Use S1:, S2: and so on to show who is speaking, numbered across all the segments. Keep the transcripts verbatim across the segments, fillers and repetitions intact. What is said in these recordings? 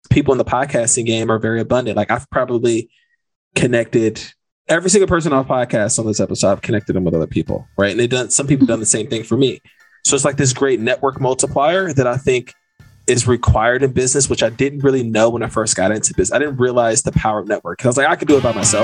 S1: people in the podcasting game are very abundant. Like I've probably connected every single person on podcast on this episode. I've connected them with other people, right? And they done some people done the same thing for me. So it's like this great network multiplier that I think is required in business, which I didn't really know when I first got into business. I didn't realize the power of network. I was like, I could do it by myself.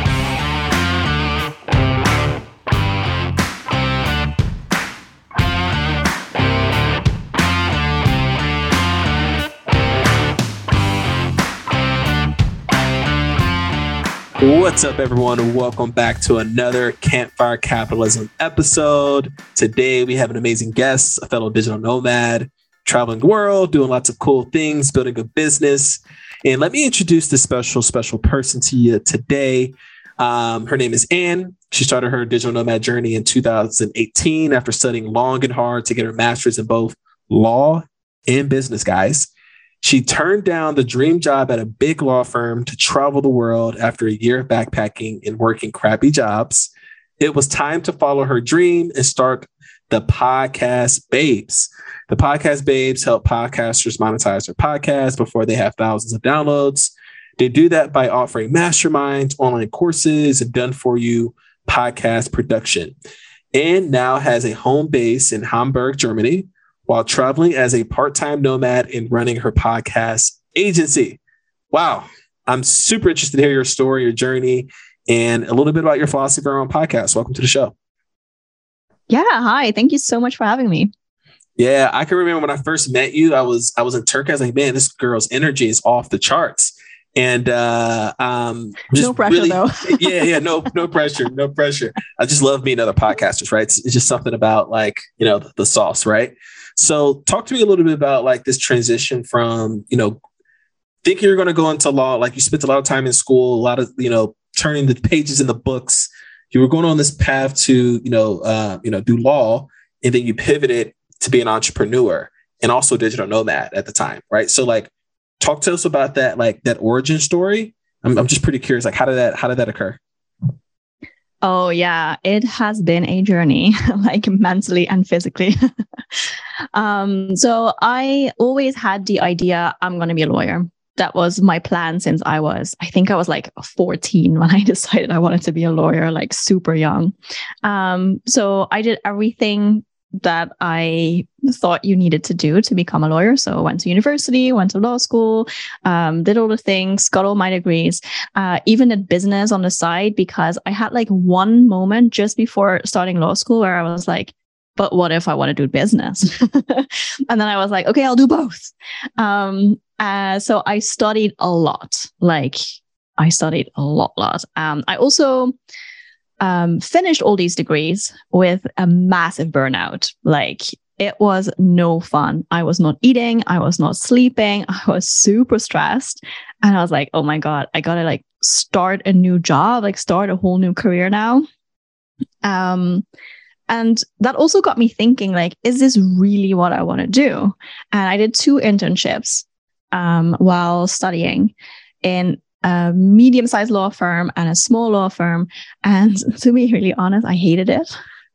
S1: What's up, everyone? Welcome back to another Campfire Capitalism episode. Today, we have an amazing guest, a fellow digital nomad, traveling the world, doing lots of cool things, building a business. And let me introduce this special, special person to you today. Um, her name is Anne. She started her digital nomad journey in two thousand eighteen after studying long and hard to get her master's in both law and business, guys. She turned down the dream job at a big law firm to travel the world after a year of backpacking and working crappy jobs. It was time to follow her dream and start the Podcast Babes. The Podcast Babes help podcasters monetize their podcasts before they have thousands of downloads. They do that by offering masterminds, online courses, and done-for-you podcast production. And now has a home base in Hamburg, Germany, while traveling as a part-time nomad and running her podcast agency. Wow. I'm super interested to hear your story, your journey, and a little bit about your philosophy around podcasts. Welcome to the show.
S2: Yeah. Hi. Thank you so much for having me.
S1: Yeah. I can remember when I first met you, I was, I was in Turkey. I was like, man, this girl's energy is off the charts. And uh, um, just
S2: no pressure,
S1: really,
S2: though.
S1: yeah, yeah, no, no pressure, no pressure. I just love meeting other podcasters, right? It's, it's just something about like, you know, the, the sauce, right? So talk to me a little bit about like this transition from, you know, thinking you're going to go into law. Like you spent a lot of time in school, a lot of, you know, turning the pages in the books. You were going on this path to, you know, uh, you know, do law, and then you pivoted to be an entrepreneur and also digital nomad at the time, right? So like, talk to us about that, like that origin story. I'm, I'm just pretty curious, like how did that, how did that occur?
S2: Oh yeah, it has been a journey, like mentally and physically. um, so I always had the idea I'm going to be a lawyer. That was my plan since I was, I think I was like fourteen when I decided I wanted to be a lawyer, like super young. Um, so I did everything that I thought you needed to do to become a lawyer. So I went to university, went to law school, um, did all the things, got all my degrees, uh, even did business on the side, because I had like one moment just before starting law school where I was like, but what if I want to do business? And then I was like, okay, I'll do both. Um, uh, so I studied a lot, like I studied a lot, lot. Um, I also Um, finished all these degrees with a massive burnout. Like it was no fun. I was not eating. I was not sleeping. I was super stressed. And I was like, oh my God, I gotta like start a new job, like start a whole new career now. Um, and that also got me thinking, like, is this really what I want to do? And I did two internships um, while studying in a medium-sized law firm and a small law firm. And to be really honest, I hated it.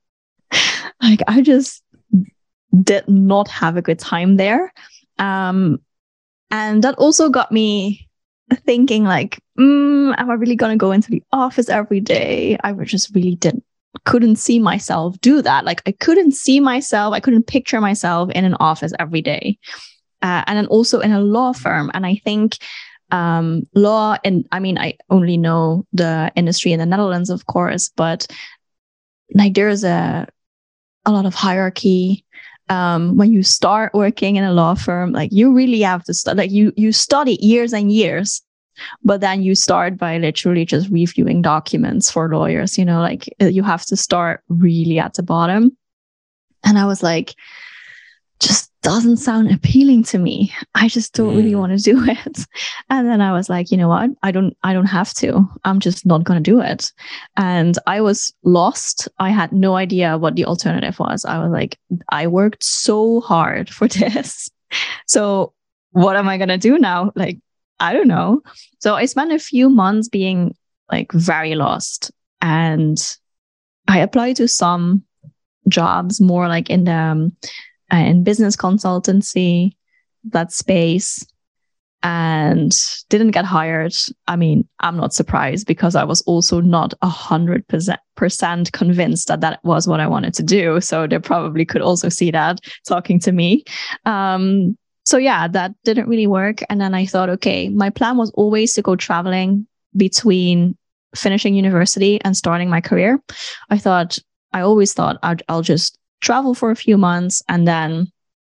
S2: Like I just did not have a good time there. Um, and that also got me thinking like, mm, am I really going to go into the office every day? I just really didn't, couldn't see myself do that. Like I couldn't see myself, I couldn't picture myself in an office every day. Uh, and then also in a law firm. And I think Um, law, and I mean, I only know the industry in the Netherlands, of course, but like there's a a lot of hierarchy. Um, when you start working in a law firm, like you really have to study, like you you study years and years, but then you start by literally just reviewing documents for lawyers. You know, like you have to start really at the bottom. And I was like, just doesn't sound appealing to me. I just don't really want to do it. And then I was like, you know what? I don't, I don't have to. I'm just not going to do it. And I was lost. I had no idea what the alternative was. I was like, I worked so hard for this. So what am I going to do now? Like, I don't know. So I spent a few months being like very lost, and I applied to some jobs more like in the, um, in business consultancy, that space. and didn't get hired. I mean, I'm not surprised because I was also not a hundred percent convinced that that was what I wanted to do. So they probably could also see that talking to me. Um, so yeah, that didn't really work. And then I thought, okay, my plan was always to go traveling between finishing university and starting my career. I thought, I always thought I'd, I'll just travel for a few months and then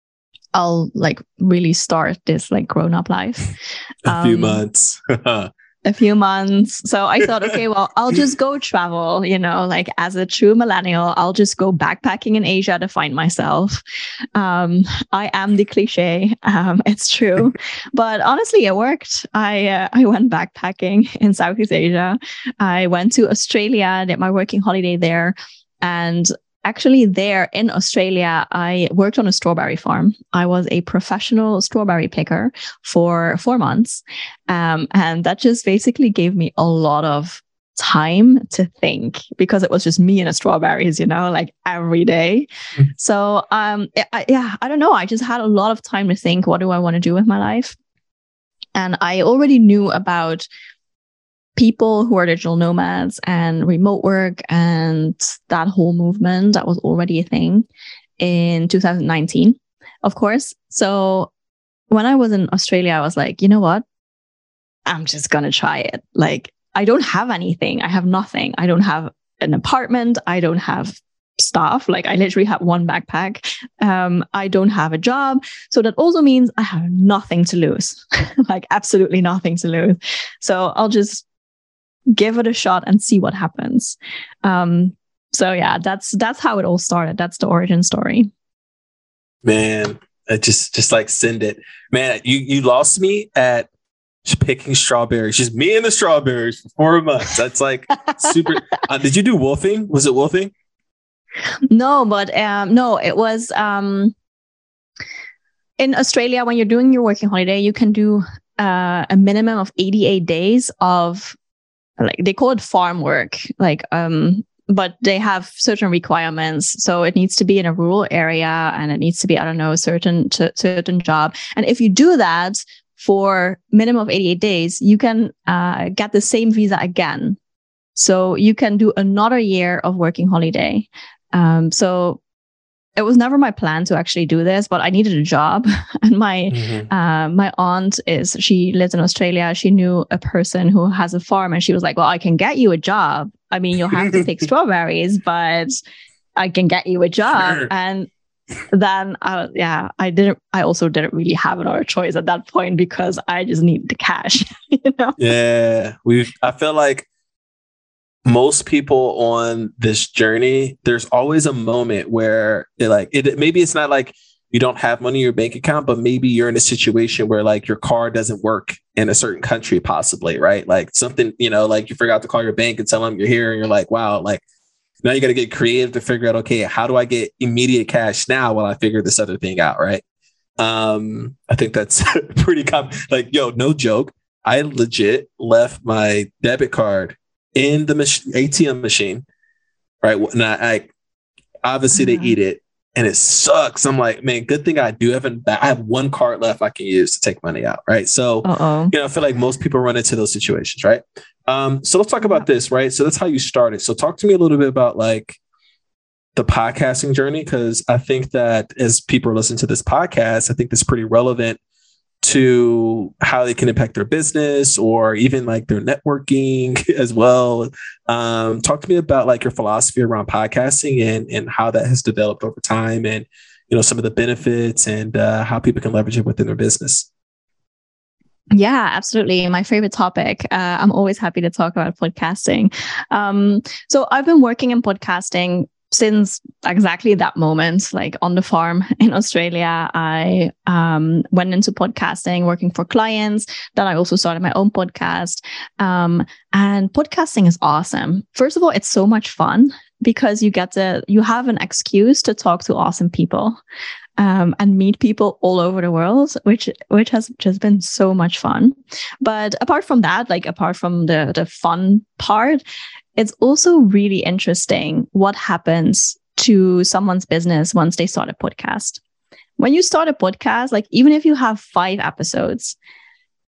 S2: I'll like really start this like grown up life.
S1: A um, few months.
S2: a few months. So I thought, okay, well, I'll just go travel, you know, like as a true millennial, I'll just go backpacking in Asia to find myself. Um, I am the cliche. Um, it's true. But honestly, it worked. I, uh, I went backpacking in Southeast Asia. I went to Australia, did my working holiday there. And actually there in Australia, I worked on a strawberry farm. I was a professional strawberry picker for four months. Um, and that just basically gave me a lot of time to think because it was just me and the strawberries, you know, like every day. Mm-hmm. So, um, I, yeah, I don't know. I just had a lot of time to think, what do I want to do with my life? And I already knew about people who are digital nomads and remote work and that whole movement that was already a thing in two thousand nineteen, of course. So when I was in Australia, I was like, you know what? I'm just going to try it. Like, I don't have anything. I have nothing. I don't have an apartment. I don't have stuff. Like I literally have one backpack. Um, I don't have a job. So that also means I have nothing to lose, like absolutely nothing to lose. So I'll just give it a shot and see what happens. Um, so yeah, that's that's how it all started. That's the origin story.
S1: Man, I just just like send it. Man, you you lost me at picking strawberries. Just me and the strawberries for four months. That's like super. Uh, did you do wolfing? Was it wolfing?
S2: No, but um, no, it was um, in Australia. When you're doing your working holiday, you can do uh, a minimum of eighty-eight days of, like they call it farm work, like, um, but they have certain requirements. So it needs to be in a rural area and it needs to be, I don't know, a certain, t- certain job. And if you do that for minimum of eighty-eight days, you can uh, get the same visa again. So you can do another year of working holiday. Um, so it was never my plan to actually do this, but I needed a job. And my mm-hmm. uh, my aunt is, she lives in Australia. She knew a person who has a farm and she was like, well, I can get you a job. I mean, you'll have to pick strawberries, but I can get you a job. Sure. And then, uh, yeah, I didn't, I also didn't really have another choice at that point because I just needed the cash, you know?
S1: Yeah. We, I feel like most people on this journey, there's always a moment where they're like, it, maybe it's not like you don't have money in your bank account, but maybe you're in a situation where like your car doesn't work in a certain country, possibly, right? Like something, you know, like you forgot to call your bank and tell them you're here and you're like, wow, like now you got to get creative to figure out, okay, how do I get immediate cash now while I figure this other thing out, right? Um, I think that's pretty common. Like, yo, no joke. I legit left my debit card in the mach- A T M machine, right? And I, I obviously mm-hmm. they eat it, and it sucks. I'm like, man, good thing I do have an, I have one card left I can use to take money out, right? So, Uh-oh. you know, I feel like most people run into those situations, right? Um, so let's talk about this, right? So that's how you started. So talk to me a little bit about like the podcasting journey, because I think that as people listen to this podcast, I think that's pretty relevant to how they can impact their business or even like their networking as well. Um, talk to me about like your philosophy around podcasting and, and how that has developed over time and, you know, some of the benefits and uh, how people can leverage it within their business.
S2: Yeah, absolutely. My favorite topic. Uh, I'm always happy to talk about podcasting. Um, so I've been working in podcasting since exactly that moment, like on the farm in Australia. I um, went into podcasting, working for clients. Then I also started my own podcast. Um, and podcasting is awesome. First of all, it's so much fun because you get to, you have an excuse to talk to awesome people um, and meet people all over the world, which which has just been so much fun. But apart from that, like apart from the the fun part, it's also really interesting what happens to someone's business once they start a podcast. When you start a podcast, like even if you have five episodes,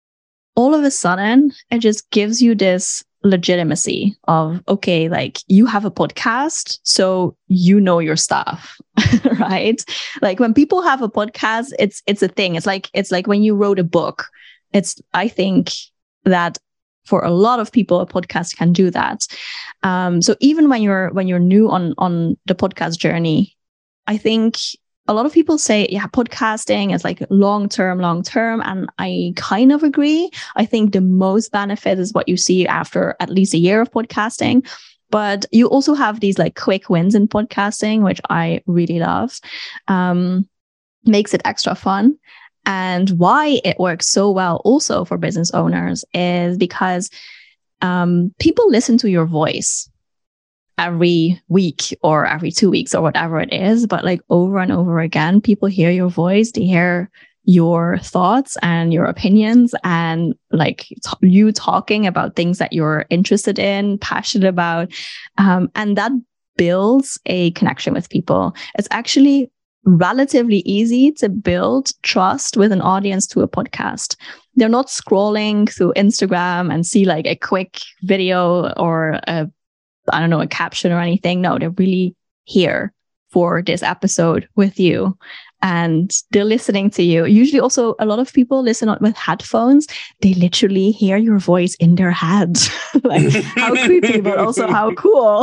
S2: all of a sudden, it just gives you this legitimacy of, okay, like you have a podcast, so you know your stuff, right? Like when people have a podcast, it's it's a thing. It's like it's like when you wrote a book. It's I think that for a lot of people, a podcast can do that. Um, so even when you're when you're new on on the podcast journey, I think a lot of people say, yeah, podcasting is like long term, long term, and I kind of agree. I think the most benefit is what you see after at least a year of podcasting. But you also have these like quick wins in podcasting, which I really love. Um, makes it extra fun. And why it works so well also for business owners is because um, people listen to your voice every week or every two weeks or whatever it is. But like over and over again, people hear your voice, they hear your thoughts and your opinions and like t- you talking about things that you're interested in, passionate about. Um, and that builds a connection with people. It's actually relatively easy to build trust with an audience to a podcast. They're not scrolling through Instagram and see like a quick video or a, I don't know, a caption or anything. No, they're really here for this episode with you and they're listening to you. Usually also a lot of people listen with headphones. They literally hear your voice in their head. Like how creepy, but also how cool.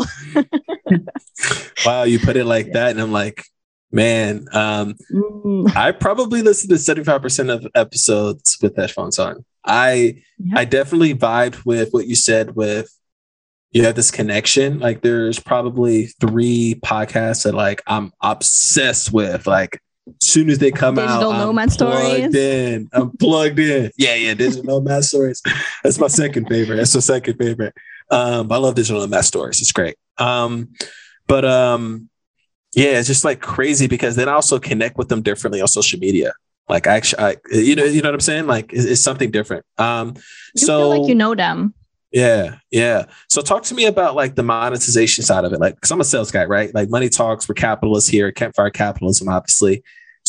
S1: Wow, you put it like that. And I'm like, man, um, mm. I probably listen to seventy-five percent of episodes with headphones on. I yeah. I definitely vibed with what you said with you have this connection. Like there's probably three podcasts that like I'm obsessed with. Like as soon as they come
S2: Digital
S1: out,
S2: Digital Nomad
S1: I'm plugged
S2: Stories.
S1: in. I'm plugged in. Yeah, yeah. Digital Nomad Stories. That's my second favorite. That's my second favorite. Um, I love Digital Nomad Stories. It's great. Um, but um, yeah, it's just like crazy because then I also connect with them differently on social media. Like actually, I, you know, you know what I'm saying? Like it's, it's something different. Um,
S2: you
S1: so
S2: feel like you know them.
S1: Yeah. Yeah. So talk to me about like the monetization side of it. Like, cause I'm a sales guy, right? Like money talks, we're capitalists here, Campfire Capitalism, obviously.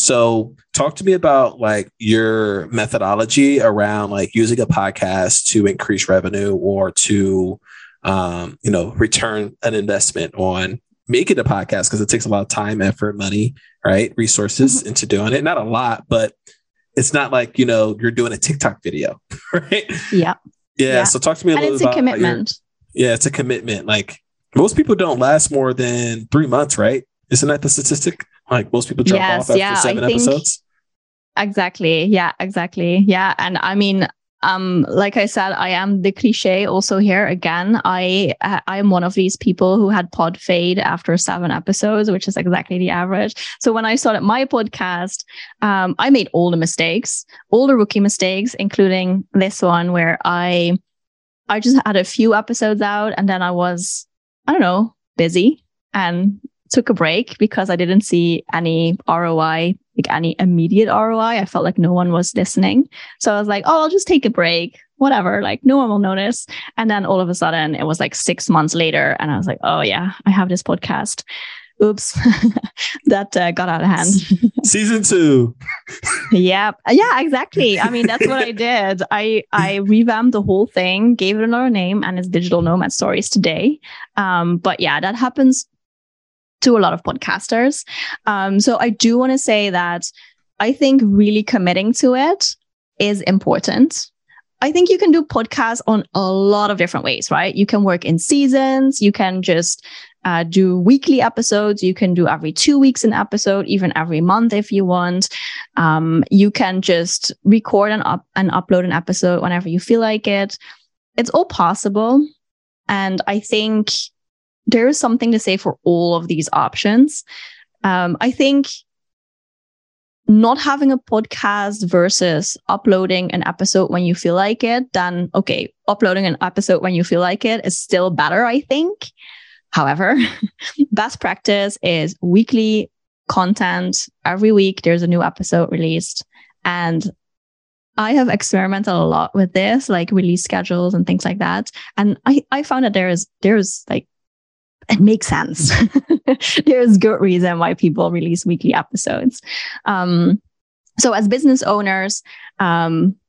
S1: So talk to me about like your methodology around like using a podcast to increase revenue or to, um, you know, return an investment on making a podcast. Cause it takes a lot of time, effort, money, right? Resources into doing it. Not a lot, but it's not like, you know, you're doing a TikTok video, right?
S2: Yeah.
S1: Yeah, yeah. So talk to me a
S2: and
S1: little
S2: it's
S1: about
S2: a commitment.
S1: Your, yeah, it's a commitment. Like most people don't last more than three months, right? Isn't that the statistic? Like most people drop
S2: yes,
S1: off after
S2: yeah,
S1: seven
S2: I think,
S1: episodes.
S2: Exactly. Yeah, exactly. Yeah. And I mean, um, like I said, I am the cliche also here again. I I am one of these people who had pod fade after seven episodes, which is exactly the average. So when I started my podcast, um, I made all the mistakes, all the rookie mistakes, including this one where I I just had a few episodes out and then I was, I don't know, busy and took a break because I didn't see any R O I, like any immediate R O I. I felt like no one was listening. So I was like, oh, I'll just take a break, whatever, like no one will notice. And then all of a sudden it was like six months later. And I was like, oh yeah, I have this podcast. Oops, that uh, got out of hand.
S1: Season two.
S2: Yeah, yeah, exactly. I mean, that's what I did. I I revamped the whole thing, gave it another name, and it's Digital Nomad Stories today. Um, but yeah, that happens to a lot of podcasters. Um, so I do want to say that I think really committing to it is important. I think you can do podcasts on a lot of different ways, right? You can work in seasons. You can just uh, do weekly episodes. You can do every two weeks an episode, even every month if you want. Um, you can just record and, up- and upload an episode whenever you feel like it. It's all possible. And I think there is something to say for all of these options. Um, I think not having a podcast versus uploading an episode when you feel like it, then okay, uploading an episode when you feel like it is still better, I think. However, best practice is weekly content. Every week there's a new episode released. And I have experimented a lot with this, like release schedules and things like that. And I, I found that there is there's like it makes sense. There's good reason why people release weekly episodes. Um, so as business owners, um,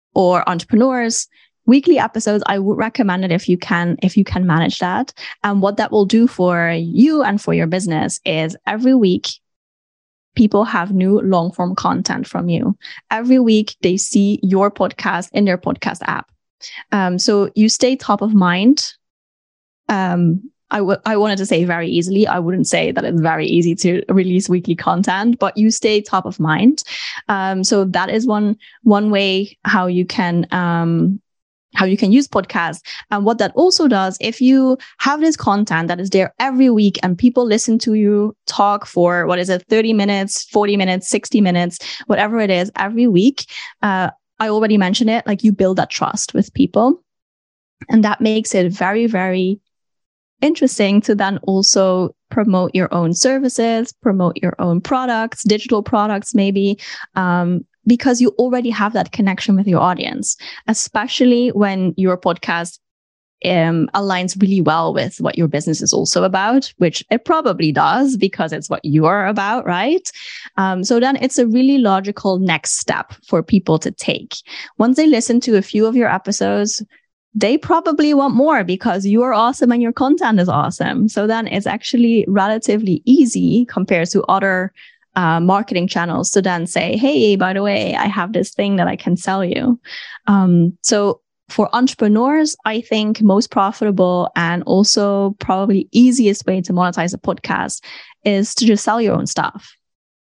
S2: or entrepreneurs, weekly episodes, I would recommend it if you can, if you can manage that. And what that will do for you and for your business is every week, people have new long form content from you. Every week, they see your podcast in their podcast app. Um, so you stay top of mind. Um, I, w- I wanted to say very easily. I wouldn't say that it's very easy to release weekly content, but you stay top of mind. Um, so that is one one way how you can um, how you can use podcasts. And what that also does, if you have this content that is there every week and people listen to you talk for, what is it, thirty minutes, forty minutes, sixty minutes, whatever it is, every week, uh, I already mentioned it, like you build that trust with people. And that makes it very, very interesting to then also promote your own services, promote your own products, digital products, maybe, um, because you already have that connection with your audience, especially when your podcast um, aligns really well with what your business is also about, which it probably does because it's what you're about, right? Um, so then it's a really logical next step for people to take. Once they listen to a few of your episodes, they probably want more because you are awesome and your content is awesome. So then it's actually relatively easy compared to other uh, marketing channels to then say, hey, by the way, I have this thing that I can sell you. Um, so for entrepreneurs, I think most profitable and also probably easiest way to monetize a podcast is to just sell your own stuff.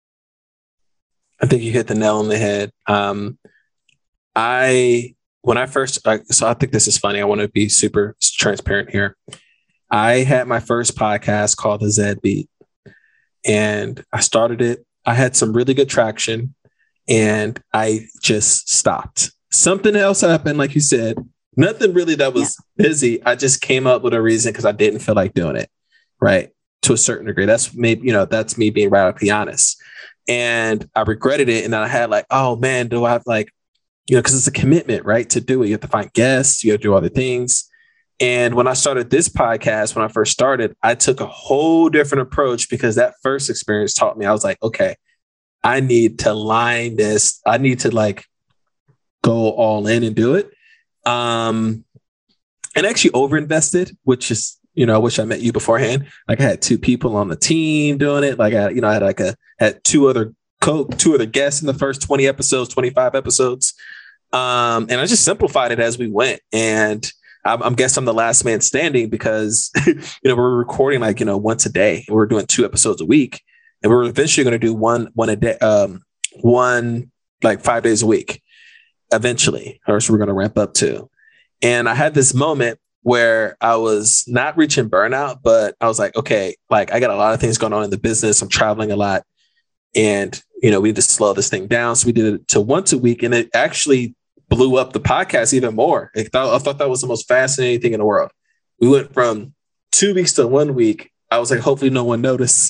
S1: I think you hit the nail on the head. Um, I... When I first, so I think this is funny. I want to be super transparent here. I had my first podcast called The Zed Beat, and I started it. I had some really good traction, and I just stopped. Something else happened, like you said. Nothing really that was yeah. busy. I just came up with a reason because I didn't feel like doing it, right? To a certain degree. That's maybe, you know, that's me being radically honest. And I regretted it, and then I had like, oh man, do I have like, you know, because it's a commitment, right? To do it. You have to find guests, you have to do other things. And when I started this podcast, when I first started, I took a whole different approach because that first experience taught me, I was like, okay, I need to line this. I need to like go all in and do it. Um, and actually overinvested, which is, you know, I wish I met you beforehand. Like I had two people on the team doing it. Like I, you know, I had like a, had two other co two other guests in the first twenty episodes, twenty-five episodes. Um, and I just simplified it as we went. And I'm, I'm guess I'm the last man standing because, you know, we're recording like, you know, once a day. We're doing two episodes a week, and we're eventually going to do one, one a day, um, one like five days a week eventually, or so we're going to ramp up to. And I had this moment where I was not reaching burnout, but I was like, okay, like I got a lot of things going on in the business. I'm traveling a lot, and, you know, we need to slow this thing down. So we did it to once a week, and it actually blew up the podcast even more. I thought, I thought that was the most fascinating thing in the world. We went from two weeks to one week. I was like, hopefully no one noticed.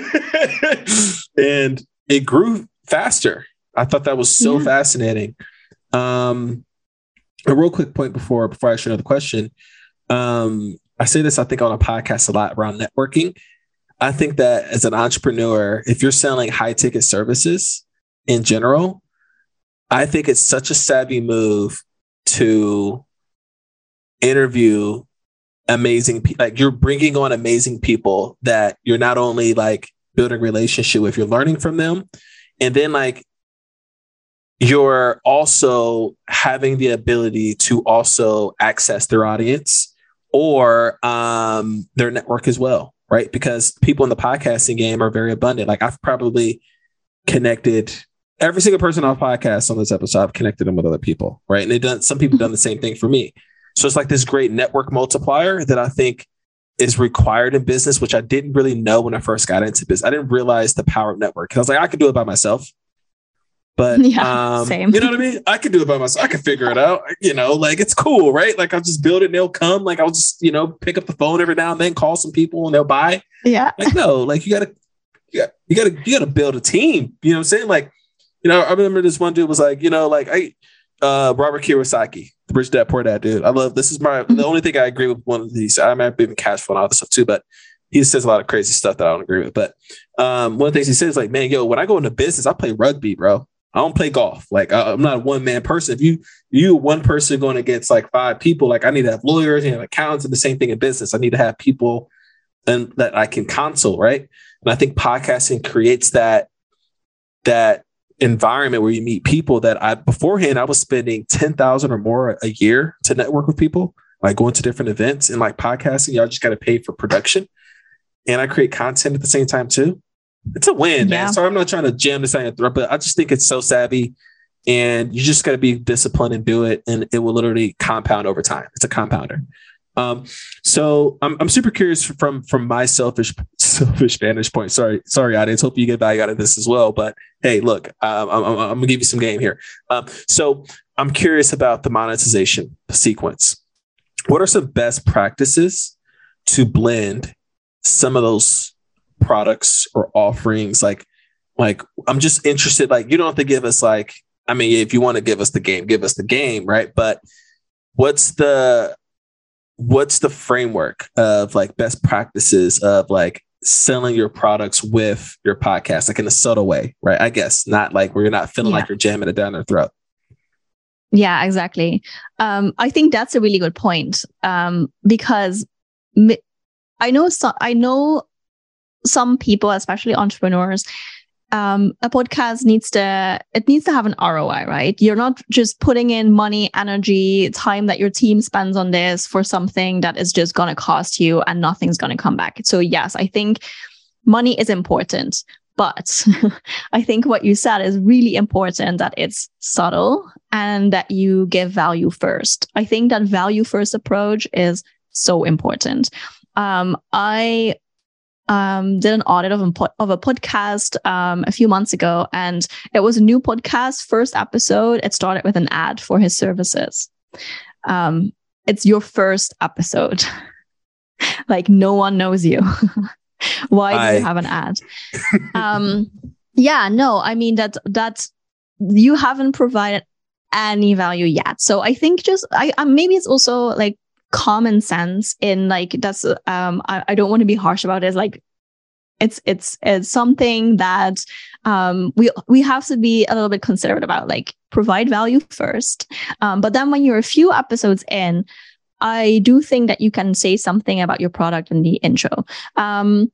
S1: And it grew faster. I thought that was so yeah. fascinating. Um, a real quick point before, before I ask you another question. Um, I say this, I think, on a podcast a lot around networking. I think that as an entrepreneur, if you're selling high ticket services in general, I think it's such a savvy move to interview amazing people. Like you're bringing on amazing people that you're not only like building a relationship with, you're learning from them. And then like you're also having the ability to also access their audience or um, their network as well, right? Because people in the podcasting game are very abundant. Like I've probably connected every single person on a podcast on this episode. I've connected them with other people, right? And they done some people done the same thing for me. So it's like this great network multiplier that I think is required in business, which I didn't really know when I first got into business. I didn't realize the power of network. I was like, I could do it by myself. But, yeah, um, same. You know what I mean? I could do it by myself. I could figure it out. You know, like it's cool, right? Like I'll just build it and they'll come. Like I'll just, you know, pick up the phone every now and then, call some people and they'll buy.
S2: Yeah.
S1: Like, no, like you gotta, you gotta, you gotta, you gotta build a team. You know what I'm saying? Like, you know, I remember this one dude was like, you know, like I, uh, Robert Kiyosaki, the Rich Dad Poor Dad dude. I love, this is my, mm-hmm. the only thing I agree with one of these. I might be even cash flow and all this stuff too, but he says a lot of crazy stuff that I don't agree with. But um, one of the things he says like, man, yo, when I go into business, I play rugby, bro. I don't play golf. Like I, I'm not a one man person. If you you one person going against like five people, like I need to have lawyers and accountants, and the same thing in business. I need to have people and that I can consult, right? And I think podcasting creates that that environment where you meet people that I beforehand I was spending ten thousand or more a year to network with people, like going to different events. And like podcasting, y'all just got to pay for production, and I create content at the same time too. It's a win, yeah. man. Sorry, I'm not trying to jam this on your throat, but I just think it's so savvy, and you just got to be disciplined and do it, and it will literally compound over time. It's a compounder. Um, so I'm I'm super curious from from my selfish selfish vantage point. Sorry, sorry, audience. Hope you get value out of this as well. But hey, look, um, I'm, I'm, I'm gonna give you some game here. Um, so I'm curious about the monetization sequence. What are some best practices to blend some of those products or offerings? Like, like I'm just interested. Like, you don't have to give us like, I mean, if you want to give us the game, give us the game, right? But what's the what's the framework of like best practices of like selling your products with your podcast, like in a subtle way, right? I guess not like where you're not feeling yeah. like you're jamming it down their throat.
S2: Yeah, exactly. Um, I think that's a really good point um, because mi- I know so- I know some people, especially entrepreneurs, um, a podcast needs to it needs to have an R O I, right? You're not just putting in money, energy, time that your team spends on this for something that is just going to cost you and nothing's going to come back. So yes, I think money is important, but I think what you said is really important, that it's subtle and that you give value first. I think that value first approach is so important. Um, I Um, did an audit of a, po- of a podcast um, a few months ago, and it was a new podcast. First episode, it started with an ad for his services. Um, it's your first episode. Like, no one knows you. Why do I... you have an ad? um, yeah, no, I mean that that you haven't provided any value yet. So I think just I, I maybe it's also like common sense in like that's um I, I don't want to be harsh about it. It's like it's it's it's something that um we we have to be a little bit considerate about, like provide value first. Um but then when you're a few episodes in, I do think that you can say something about your product in the intro. Um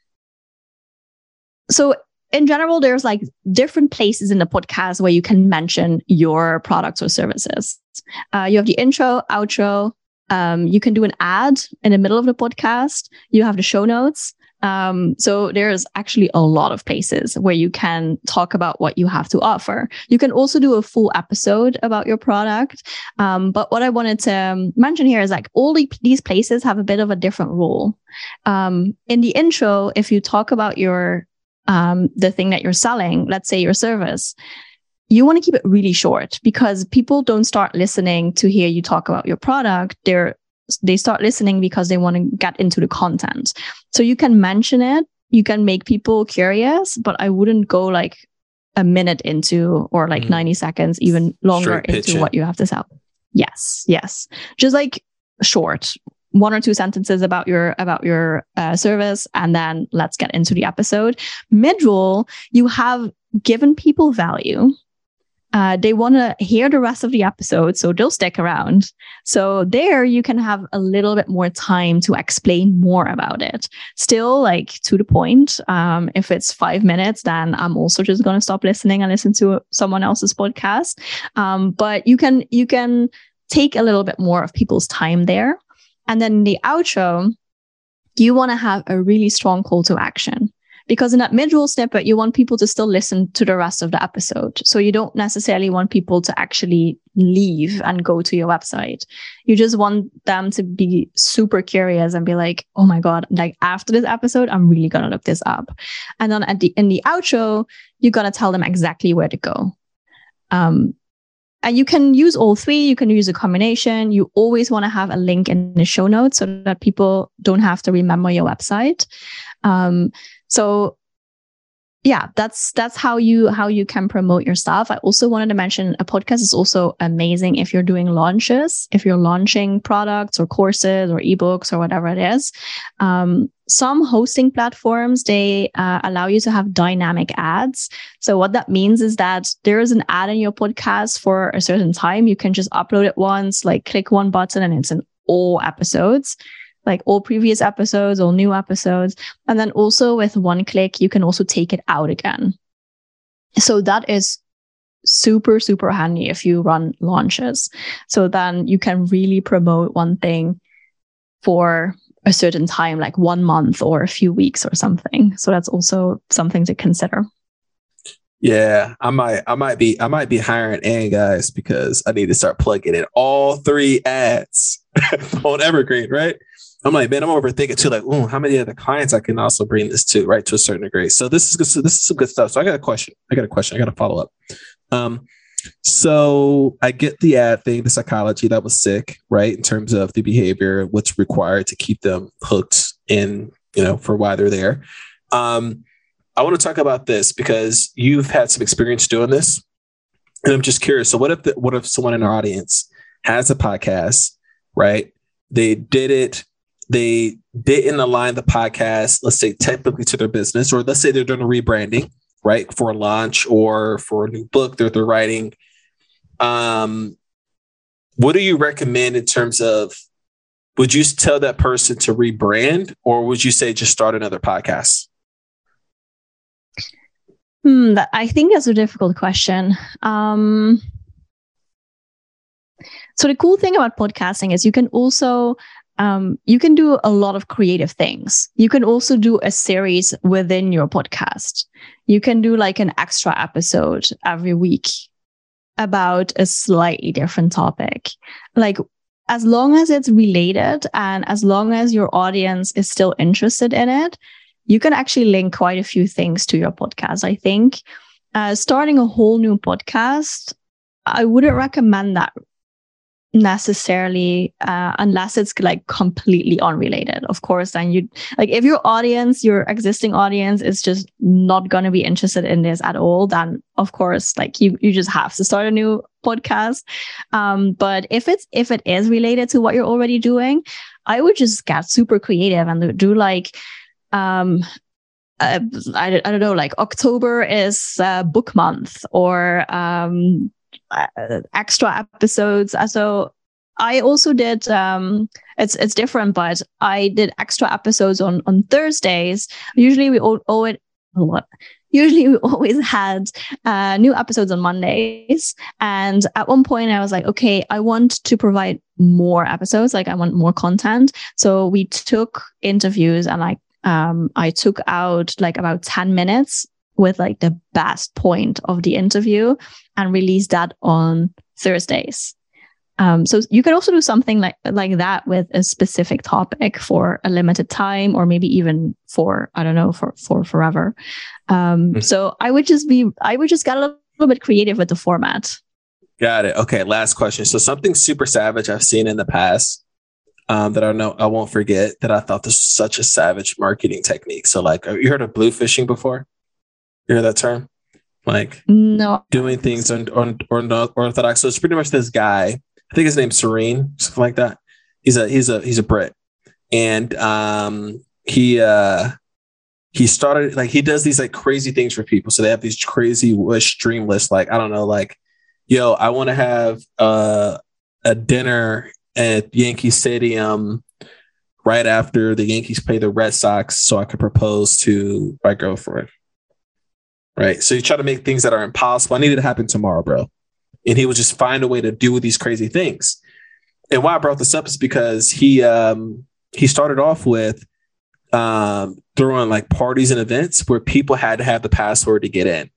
S2: so in general, there's like different places in the podcast where you can mention your products or services. Uh, you have the intro, outro. Um, you can do an ad in the middle of the podcast. You have the show notes. Um, so there's actually a lot of places where you can talk about what you have to offer. You can also do a full episode about your product. Um, but what I wanted to mention here is like all the, these places have a bit of a different role. Um, in the intro, if you talk about your um, the thing that you're selling, let's say your service, you want to keep it really short because people don't start listening to hear you talk about your product. They're, they start listening because they want to get into the content. So you can mention it, you can make people curious, but I wouldn't go like a minute into or like mm. ninety seconds, even longer into what you have to sell. Yes, yes. Just like short, one or two sentences about your about your uh, service, and then let's get into the episode. Mid-roll, you have given people value. Uh, they want to hear the rest of the episode, so they'll stick around. So there you can have a little bit more time to explain more about it. Still, like to the point. Um, if it's five minutes, then I'm also just going to stop listening and listen to someone else's podcast. Um, but you can you can take a little bit more of people's time there. And then in the outro, you want to have a really strong call to action. Because in that mid-roll snippet, you want people to still listen to the rest of the episode. So you don't necessarily want people to actually leave and go to your website. You just want them to be super curious and be like, oh my God, like after this episode, I'm really going to look this up. And then at the in the outro, you're going to tell them exactly where to go. Um, and you can use all three. You can use a combination. You always want to have a link in the show notes so that people don't have to remember your website. Um, So yeah, that's that's how you how you can promote your stuff. I also wanted to mention a podcast is also amazing if you're doing launches, if you're launching products or courses or ebooks or whatever it is. Um, some hosting platforms, they uh, allow you to have dynamic ads. So what that means is that there is an ad in your podcast for a certain time. You can just upload it once, like click one button and it's in all episodes, like all previous episodes, all new episodes. And then also with one click, you can also take it out again. So that is super, super handy if you run launches. So then you can really promote one thing for a certain time, like one month or a few weeks or something. So that's also something to consider.
S1: Yeah, I might, I might be, I might be hiring Ann guys because I need to start plugging in all three ads on Evergreen, right? I'm like, man, I'm overthinking too. Like, ooh, how many other clients I can also bring this to, right? To a certain degree. So this is good. So this is some good stuff. So I got a question. I got a question. I got a follow up. Um, so I get the ad thing, the psychology, that was sick, right? In terms of the behavior, what's required to keep them hooked in, you know, for why they're there. Um, I want to talk about this because you've had some experience doing this, and I'm just curious. So what if, the, what if someone in our audience has a podcast, right? They did it. They didn't align the podcast, let's say technically to their business, or let's say they're doing a rebranding, right? For a launch or for a new book that they're writing. Um, what do you recommend in terms of, would you tell that person to rebrand, or would you say just start another podcast?
S2: Hmm, that, I think that's a difficult question. Um, so the cool thing about podcasting is you can also Um, you can do a lot of creative things. You can also do a series within your podcast. You can do like an extra episode every week about a slightly different topic. Like, as long as it's related and as long as your audience is still interested in it, you can actually link quite a few things to your podcast. I think uh, starting a whole new podcast, I wouldn't recommend that necessarily uh, unless it's like completely unrelated. Of course, then you like if your audience, your existing audience is just not going to be interested in this at all, then of course, like you you just have to start a new podcast. Um, but if it's if it is related to what you're already doing, I would just get super creative and do like um uh, I, I don't know, like October is uh, book month, or um Uh, extra episodes. So I also did um it's it's different, but I did extra episodes on on Thursdays. Usually we all always usually we always had uh new episodes on Mondays, and at one point I was like, okay, I want to provide more episodes, like I want more content. So we took interviews, and I um I took out like about ten minutes with like the best point of the interview and release that on Thursdays. Um, so you can also do something like like that with a specific topic for a limited time, or maybe even for, I don't know, for, for forever. Um, mm-hmm. So I would just be, I would just get a little, little bit creative with the format.
S1: Got it. Okay. Last question. So something super savage I've seen in the past um, that I know I won't forget, that I thought this was such a savage marketing technique. So like, have you heard of blue fishing before? You hear that term? Like
S2: no,
S1: doing things on, on, on orthodox. So it's pretty much this guy. I think his name's Serene, something like that. He's a he's a he's a Brit, and um, he uh, he started like he does these like crazy things for people. So they have these crazy wish dream lists. Like I don't know, like yo, I want to have uh, a dinner at Yankee Stadium right after the Yankees play the Red Sox, so I could propose to my girlfriend. Right. So you try to make things that are impossible. I need it to happen tomorrow, bro. And he would just find a way to do these crazy things. And why I brought this up is because he um, he started off with um, throwing like parties and events where people had to have the password to get in.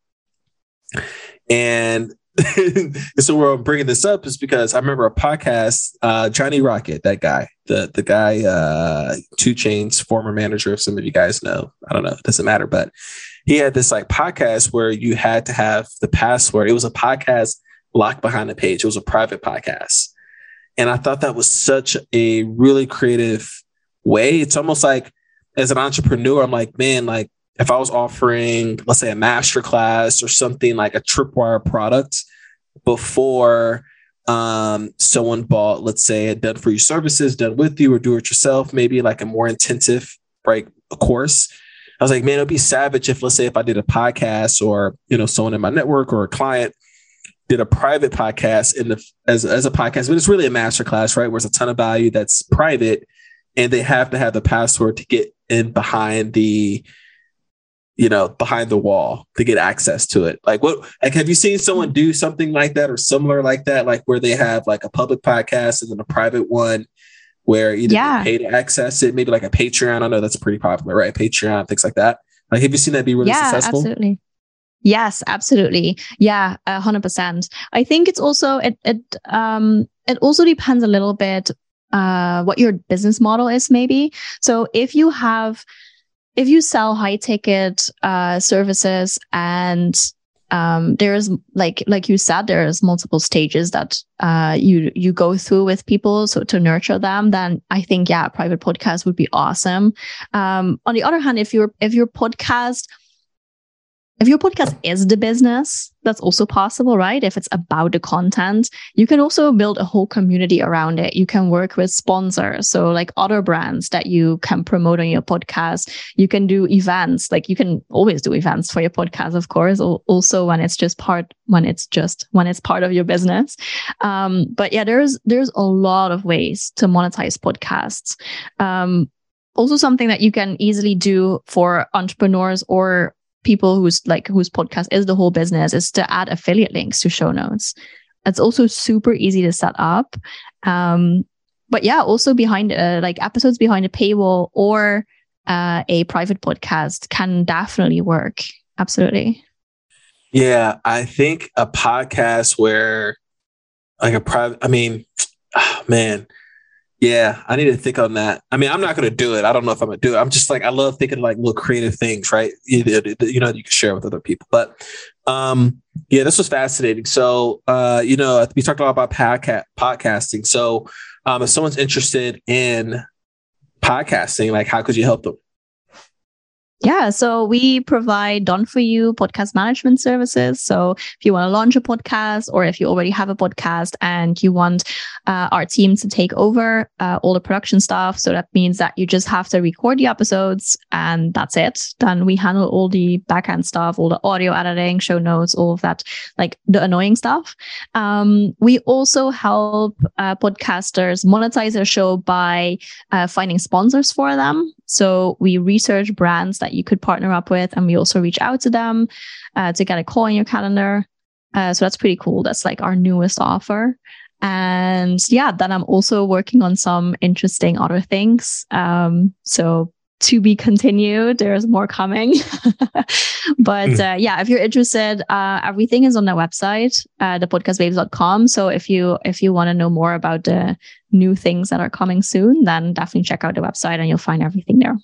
S1: And so where I'm bringing this up is because I remember a podcast, uh, Johnny Rocket, that guy, the the guy, uh, two Chainz, former manager, if some of you guys know. I don't know. It doesn't matter. But he had this like podcast where you had to have the password. It was a podcast locked behind the page. It was a private podcast. And I thought that was such a really creative way. It's almost like as an entrepreneur, I'm like, man, like if I was offering, let's say a master class or something like a Tripwire product before um, someone bought, let's say a done for you services, done with you, or do it yourself, maybe like a more intensive right a course. I was like, man, it'd be savage if, let's say, if I did a podcast or, you know, someone in my network or a client did a private podcast in the as, as a podcast, but it's really a masterclass, right? Where it's a ton of value that's private and they have to have the password to get in behind the, you know, behind the wall to get access to it. Like what, like, have you seen someone do something like that or similar like that? Like where they have like a public podcast and then a private one where either yeah. they pay to access it, maybe like a Patreon. I know that's pretty popular, right? Patreon, things like that. Like, have you seen that be really
S2: yeah,
S1: successful?
S2: Absolutely. Yes, absolutely. Yeah, a hundred percent. I think it's also, it, it, um, it also depends a little bit, uh, what your business model is maybe. So if you have, if you sell high ticket, uh, services and, um, there's like, like you said, there's multiple stages that, uh, you, you go through with people. So to nurture them, then I think, yeah, a private podcast would be awesome. Um, on the other hand, if your, if your podcast, If your podcast is the business, that's also possible, right? If it's about the content, you can also build a whole community around it. You can work with sponsors, so like other brands that you can promote on your podcast. You can do events, like you can always do events for your podcast, of course, also when it's just part, when it's just, when it's part of your business. Um, but yeah, there's, there's a lot of ways to monetize podcasts. Um, also something that you can easily do for entrepreneurs or people who's like whose podcast is the whole business is to add affiliate links to show notes. It's also super easy to set up. Um, but yeah, also behind uh, like episodes behind a paywall or uh, a private podcast can definitely work. Absolutely.
S1: Yeah, I think a podcast where like a private, I mean, oh, man, yeah, I need to think on that. I mean, I'm not going to do it. I don't know if I'm going to do it. I'm just like, I love thinking like little creative things, right? You, you know, you can share with other people. But um, yeah, this was fascinating. So, uh, you know, we talked a lot about podca- podcasting. So um, if someone's interested in podcasting, like how could you help them?
S2: Yeah, so we provide done for you podcast management services. So if you want to launch a podcast or if you already have a podcast and you want uh, our team to take over uh, all the production stuff, so that means that you just have to record the episodes and that's it. Then we handle all the backend stuff, all the audio editing, show notes, all of that, like the annoying stuff. Um, we also help uh, podcasters monetize their show by uh, finding sponsors for them. So we research brands that you could partner up with, and we also reach out to them uh, to get a call in your calendar. Uh, so that's pretty cool. That's like our newest offer. And yeah, then I'm also working on some interesting other things. Um, so to be continued, there's more coming. But mm. uh, yeah, if you're interested, uh, everything is on the website, uh, the podcast babes dot com. So if you if you want to know more about the new things that are coming soon, then definitely check out the website and you'll find everything there.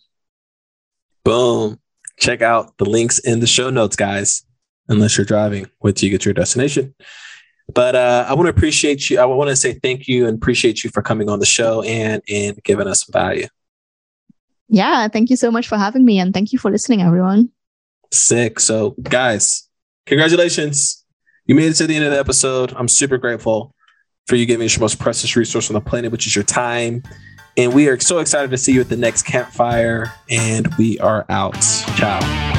S1: Boom. Check out the links in the show notes, guys, unless you're driving, wait till you get to your destination. But uh, I want to appreciate you. I want to say thank you and appreciate you for coming on the show and, and giving us some value.
S2: Yeah, thank you so much for having me. And thank you for listening, everyone.
S1: Sick. So guys, congratulations. You made it to the end of the episode. I'm super grateful for you giving us your most precious resource on the planet, which is your time. And we are so excited to see you at the next campfire. And we are out. Ciao.